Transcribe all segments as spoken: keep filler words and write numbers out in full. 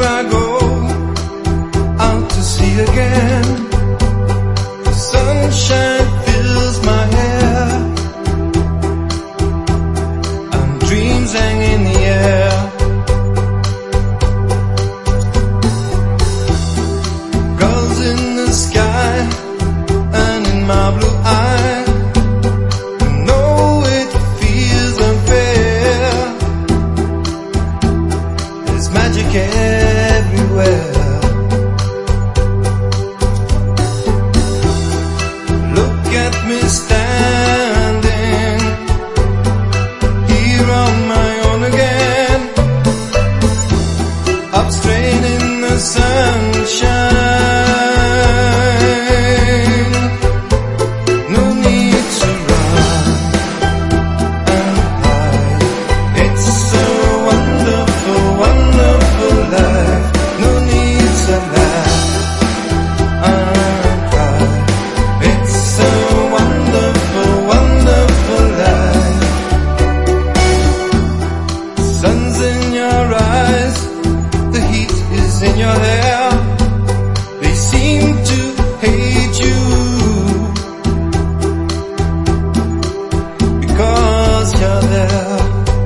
I go out to sea again, the sunshine fills my hair, and dreams hang in the air. Gulls in the sky and in my blue eye, you know it feels unfair. There's magic everywhere. Look at me standing here on my own again, up straight in the sunshine. No need to run and hide. It's a wonderful, wonderful life. No need to laugh and cry. It's a wonderful, wonderful life. Sun's in your eyes, the heat is in your hair. They seem to hate you because you're there.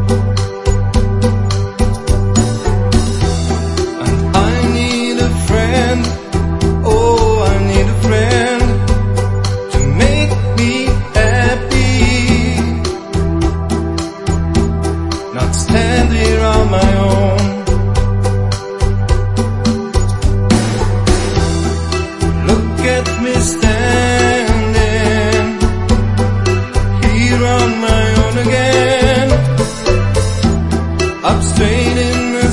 And I need a friend, oh I need a friend to make me happy, not stand here on my own. Look at me standing here on my own again, up straight in the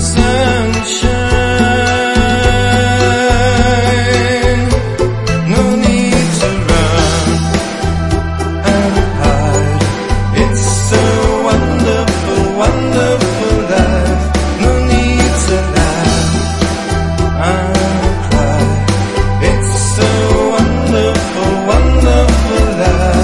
sunshine. No need to run and hide. It's a wonderful, wonderful life. No need to laugh and cry. It's a wonderful, wonderful life.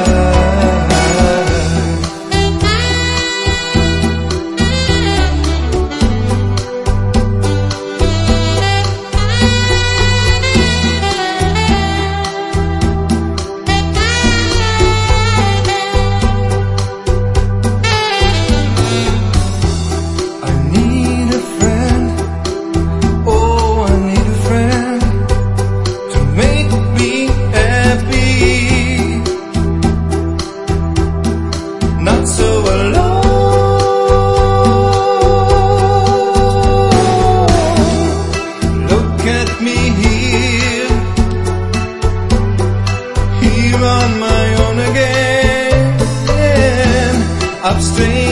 I need a friend, oh I need a friend to make me happy, not so alone. Look at me here, here on my own again, up straight